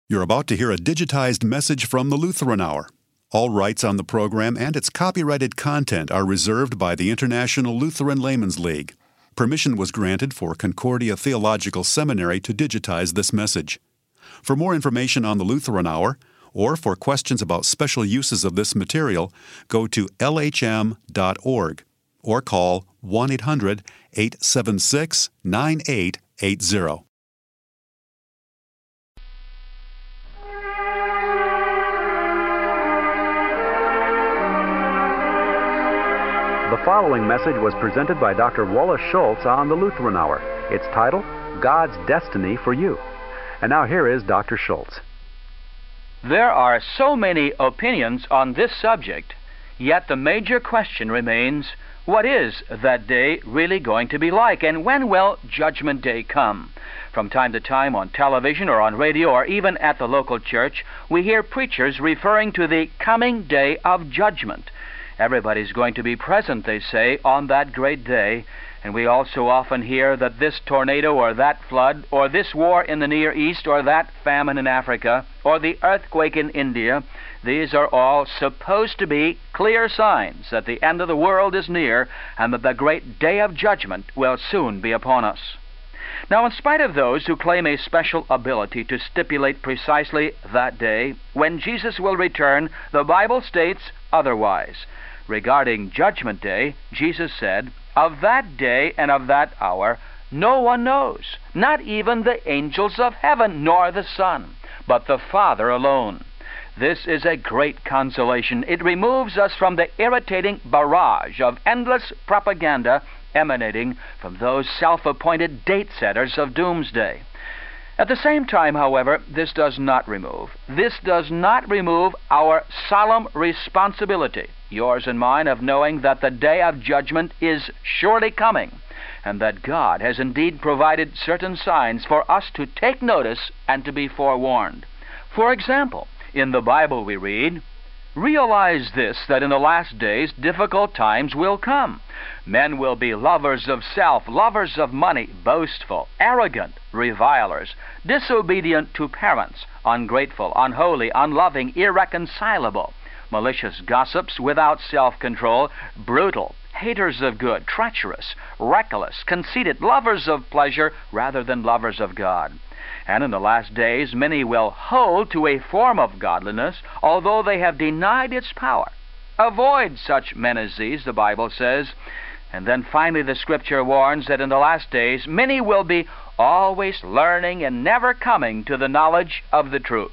You're about to hear a digitized message from the Lutheran Hour. All rights on the program and its copyrighted content are reserved by the International Lutheran Laymen's League. Permission was granted for Concordia Theological Seminary to digitize this message. For more information on the Lutheran Hour, or for questions about special uses of this material, go to lhm.org or call 1-800-876-9880. The following message was presented by Dr. Wallace Schultz on the Lutheran Hour. It's titled, God's Destiny for You. And now here is Dr. Schultz. There are so many opinions on this subject, yet the major question remains, what is that day really going to be like, and when will Judgment Day come? From time to time on television or on radio or even at the local church, we hear preachers referring to the coming day of judgment. Everybody's going to be present, they say, on that great day, and we also often hear that this tornado or that flood, or this war in the Near East, or that famine in Africa, or the earthquake in India, these are all supposed to be clear signs that the end of the world is near and that the great day of judgment will soon be upon us. Now, in spite of those who claim a special ability to stipulate precisely that day, when Jesus will return, the Bible states otherwise. Regarding Judgment Day, Jesus said, "Of that day and of that hour no one knows, not even the angels of heaven, nor the Son, but the Father alone." This is a great consolation. It removes us from the irritating barrage of endless propaganda emanating from those self-appointed date-setters of doomsday. At the same time, however, this does not remove our solemn responsibility, yours and mine, of knowing that the day of judgment is surely coming, and that God has indeed provided certain signs for us to take notice and to be forewarned. For example, in the Bible we read, "Realize this, that in the last days difficult times will come. Men will be lovers of self, lovers of money, boastful, arrogant, revilers, disobedient to parents, ungrateful, unholy, unloving, irreconcilable, malicious gossips, without self-control, brutal, haters of good, treacherous, reckless, conceited, lovers of pleasure rather than lovers of God. And in the last days many will hold to a form of godliness, although they have denied its power. Avoid such men as these," the Bible says. And then finally the Scripture warns that in the last days many will be always learning and never coming to the knowledge of the truth.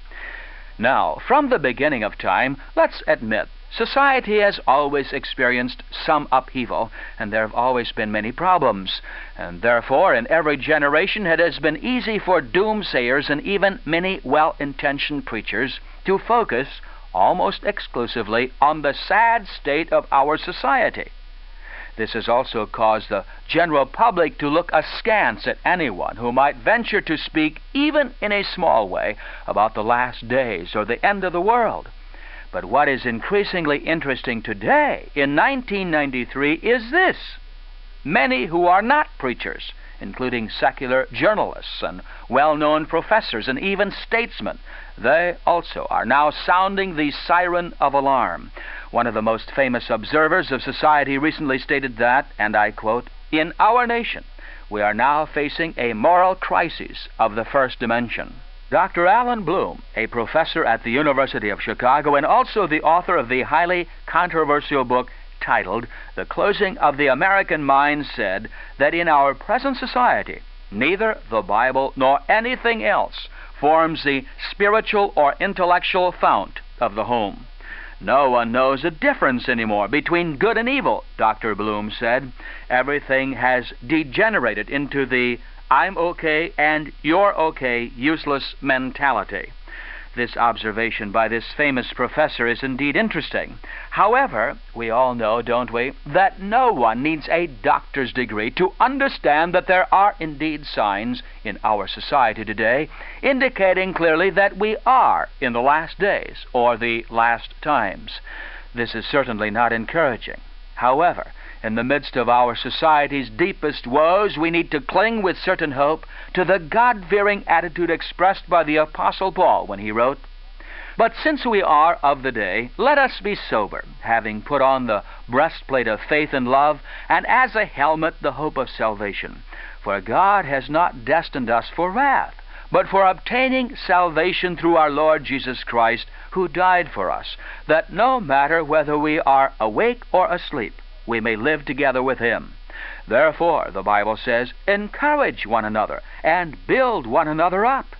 Now, from the beginning of time, let's admit, society has always experienced some upheaval, and there have always been many problems. And therefore, in every generation, it has been easy for doomsayers and even many well-intentioned preachers to focus almost exclusively on the sad state of our society. This has also caused the general public to look askance at anyone who might venture to speak, even in a small way, about the last days or the end of the world. But what is increasingly interesting today, in 1993, is this. Many who are not preachers, including secular journalists and well-known professors and even statesmen, they also are now sounding the siren of alarm. One of the most famous observers of society recently stated that, and I quote, "In our nation, we are now facing a moral crisis of the first dimension." Dr. Alan Bloom, a professor at the University of Chicago and also the author of the highly controversial book titled "The Closing of the American Mind," said that in our present society, neither the Bible nor anything else forms the spiritual or intellectual fount of the home. No one knows a difference anymore between good and evil, Dr. Bloom said. Everything has degenerated into the "I'm okay and you're okay" useless mentality. This observation by this famous professor is indeed interesting. However, we all know, don't we, that no one needs a doctor's degree to understand that there are indeed signs in our society today indicating clearly that we are in the last days or the last times. This is certainly not encouraging. However, In the midst of our society's deepest woes, we need to cling with certain hope to the God-fearing attitude expressed by the Apostle Paul when he wrote, "But since we are of the day, let us be sober, having put on the breastplate of faith and love, and as a helmet the hope of salvation. For God has not destined us for wrath, but for obtaining salvation through our Lord Jesus Christ, who died for us, that no matter whether we are awake or asleep, we may live together with Him. Therefore, the Bible says, encourage one another and build one another up."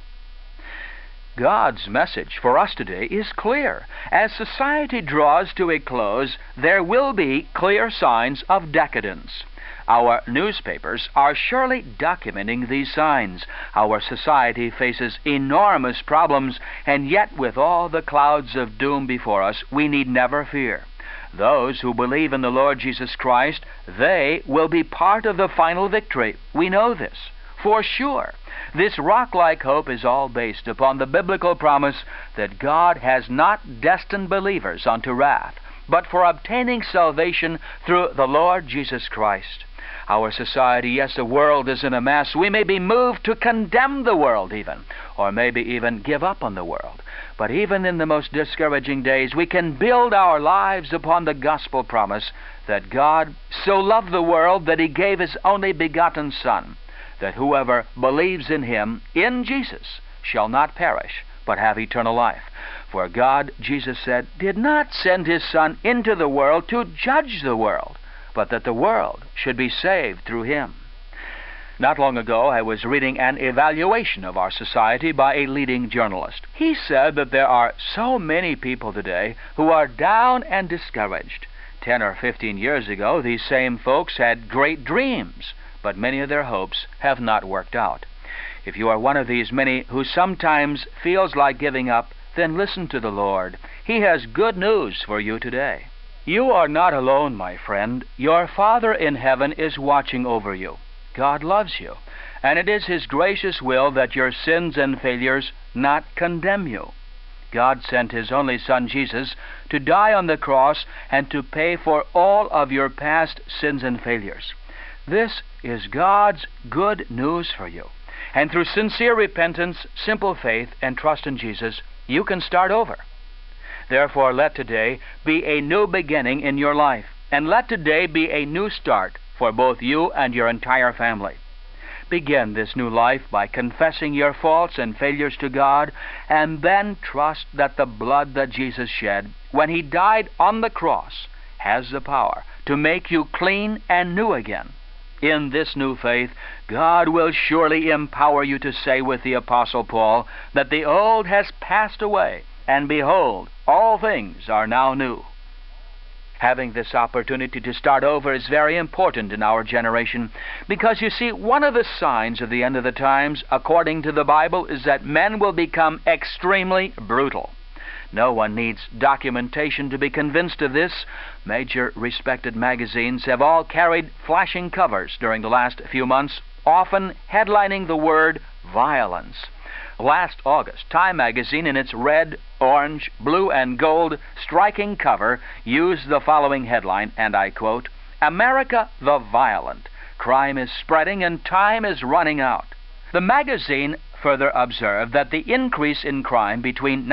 God's message for us today is clear. As society draws to a close, there will be clear signs of decadence. Our newspapers are surely documenting these signs. Our society faces enormous problems, and yet with all the clouds of doom before us, we need never fear. Those who believe in the Lord Jesus Christ, they will be part of the final victory. We know this for sure. This rock-like hope is all based upon the biblical promise that God has not destined believers unto wrath, but for obtaining salvation through the Lord Jesus Christ. Our society, yes, the world is in a mess. We may be moved to condemn the world even, or maybe even give up on the world. But even in the most discouraging days, we can build our lives upon the gospel promise that God so loved the world that He gave His only begotten Son, that whoever believes in Him, in Jesus, shall not perish, but have eternal life. For God, Jesus said, did not send His Son into the world to judge the world, but that the world should be saved through Him. Not long ago, I was reading an evaluation of our society by a leading journalist. He said that there are so many people today who are down and discouraged. 10 or 15 years ago, these same folks had great dreams, but many of their hopes have not worked out. If you are one of these many who sometimes feels like giving up, then listen to the Lord. He has good news for you today. You are not alone, my friend. Your Father in heaven is watching over you. God loves you, and it is His gracious will that your sins and failures not condemn you. God sent His only Son, Jesus, to die on the cross and to pay for all of your past sins and failures. This is God's good news for you. And through sincere repentance, simple faith, and trust in Jesus, you can start over. Therefore, let today be a new beginning in your life, and let today be a new start for both you and your entire family. Begin this new life by confessing your faults and failures to God, and then trust that the blood that Jesus shed when He died on the cross has the power to make you clean and new again. In this new faith, God will surely empower you to say with the Apostle Paul that the old has passed away, and behold, all things are now new. Having this opportunity to start over is very important in our generation because, you see, one of the signs of the end of the times, according to the Bible, is that men will become extremely brutal. No one needs documentation to be convinced of this. Major respected magazines have all carried flashing covers during the last few months, often headlining the word violence. Last August, Time magazine, in its red, orange, blue, and gold striking cover, used the following headline, and I quote, "America the Violent. Crime is spreading and time is running out." The magazine further observed that the increase in crime between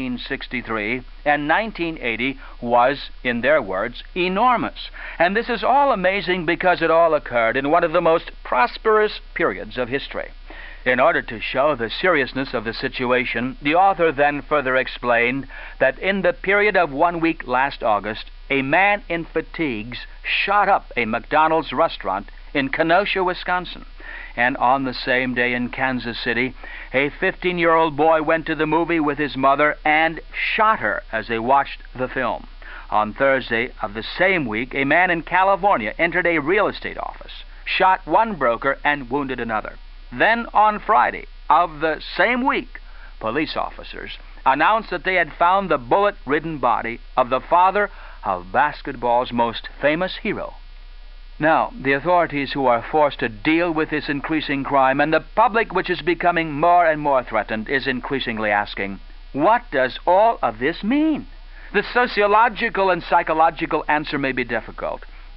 1963 and 1980 was, in their words, enormous. And this is all amazing because it all occurred in one of the most prosperous periods of history. In order to show the seriousness of the situation, the author then further explained that in the period of 1 week last August, a man in fatigues shot up a McDonald's restaurant in Kenosha, Wisconsin. And on the same day in Kansas City, a 15-year-old boy went to the movie with his mother and shot her as they watched the film. On Thursday of the same week, a man in California entered a real estate office, shot one broker, and wounded another. Then on Friday of the same week, police officers announced that they had found the bullet-ridden body of the father of basketball's most famous hero. Now, the authorities who are forced to deal with this increasing crime, and the public, which is becoming more and more threatened, is increasingly asking, what does all of this mean? The sociological and psychological answer may be difficult,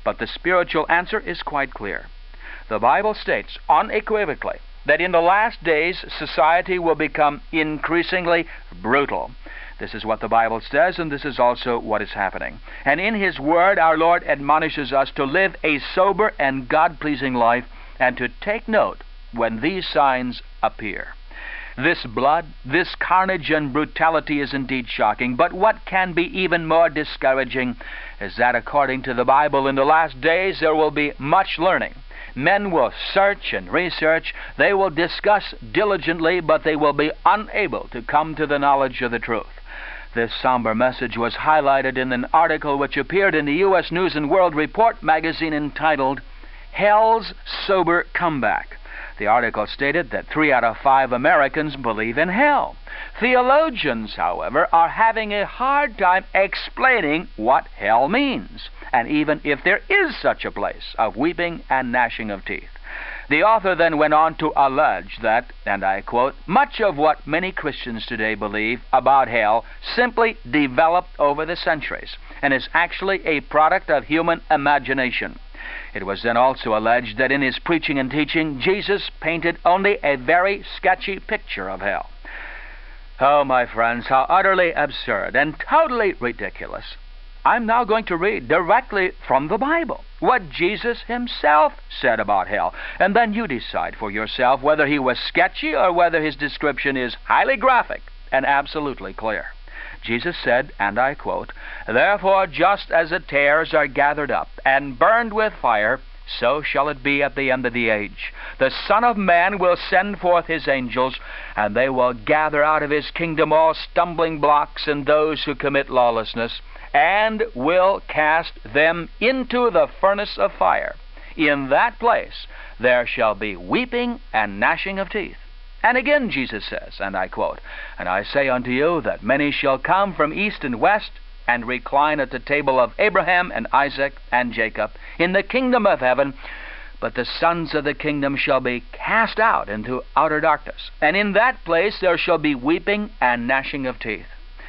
But the spiritual answer is quite clear. The Bible states unequivocally that in the last days society will become increasingly brutal. This is what the Bible says, and this is also what is happening. And in His Word, our Lord admonishes us to live a sober and God-pleasing life and to take note when these signs appear. This blood, this carnage and brutality is indeed shocking, but what can be even more discouraging is that according to the Bible, in the last days there will be much learning. Men will search and research, they will discuss diligently, but they will be unable to come to the knowledge of the truth. This somber message was highlighted in an article which appeared in the U.S. News and World Report magazine entitled, Hell's Sober Comeback. The article stated that 3 out of 5 Americans believe in hell. Theologians, however, are having a hard time explaining what hell means, and even if there is such a place of weeping and gnashing of teeth. The author then went on to allege that, and I quote, much of what many Christians today believe about hell simply developed over the centuries and is actually a product of human imagination. It was then also alleged that in his preaching and teaching, Jesus painted only a very sketchy picture of hell. Oh, my friends, how utterly absurd and totally ridiculous. I'm now going to read directly from the Bible what Jesus Himself said about hell, and then you decide for yourself whether He was sketchy or whether His description is highly graphic and absolutely clear. Jesus said, and I quote, Therefore, just as the tares are gathered up and burned with fire, so shall it be at the end of the age. The Son of Man will send forth His angels, and they will gather out of His kingdom all stumbling blocks and those who commit lawlessness, and will cast them into the furnace of fire. In that place there shall be weeping and gnashing of teeth. And again Jesus says, and I quote, And I say unto you that many shall come from east and west, and recline at the table of Abraham and Isaac and Jacob in the kingdom of heaven, but the sons of the kingdom shall be cast out into outer darkness. And in that place there shall be weeping and gnashing of teeth.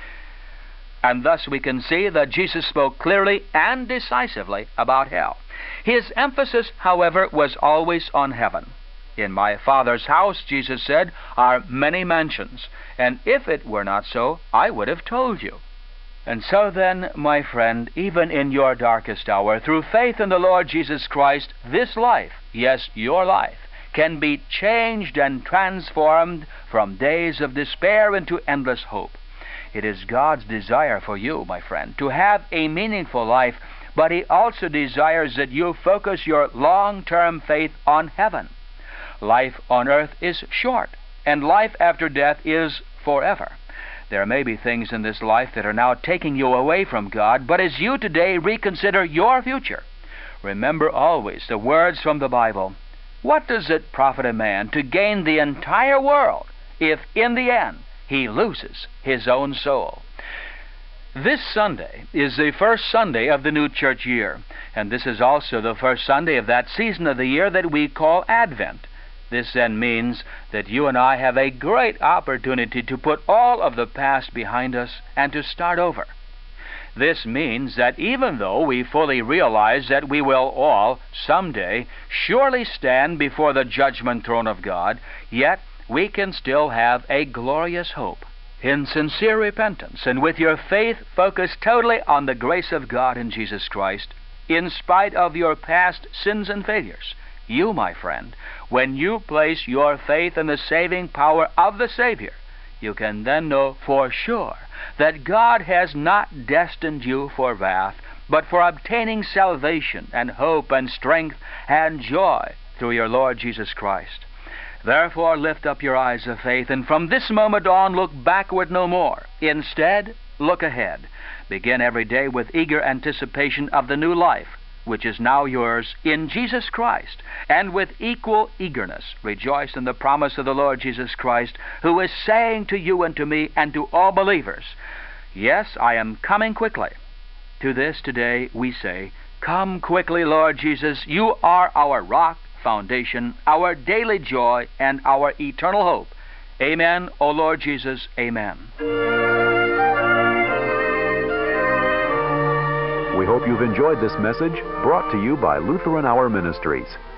And thus we can see that Jesus spoke clearly and decisively about hell. His emphasis, however, was always on heaven. In my Father's house, Jesus said, are many mansions, and if it were not so, I would have told you. And so then, my friend, even in your darkest hour, through faith in the Lord Jesus Christ, this life, yes, your life, can be changed and transformed from days of despair into endless hope. It is God's desire for you, my friend, to have a meaningful life, but He also desires that you focus your long-term faith on heaven. Life on earth is short, and life after death is forever. There may be things in this life that are now taking you away from God, but as you today reconsider your future, remember always the words from the Bible. What does it profit a man to gain the entire world if in the end he loses his own soul? This Sunday is the first Sunday of the new church year, and this is also the first Sunday of that season of the year that we call Advent. This then means that you and I have a great opportunity to put all of the past behind us and to start over. This means that even though we fully realize that we will all, someday, surely stand before the judgment throne of God, yet we can still have a glorious hope. In sincere repentance and with your faith focused totally on the grace of God in Jesus Christ, in spite of your past sins and failures, you, my friend, when you place your faith in the saving power of the Savior, you can then know for sure that God has not destined you for wrath, but for obtaining salvation and hope and strength and joy through your Lord Jesus Christ. Therefore lift up your eyes of faith, and from this moment on look backward no more. Instead, look ahead. Begin every day with eager anticipation of the new life which is now yours in Jesus Christ, and with equal eagerness rejoice in the promise of the Lord Jesus Christ, who is saying to you and to me and to all believers, Yes, I am coming quickly. To this today we say, Come quickly, Lord Jesus. You are our rock, foundation, our daily joy, and our eternal hope. Amen, O Lord Jesus, amen. We hope you've enjoyed this message brought to you by Lutheran Hour Ministries.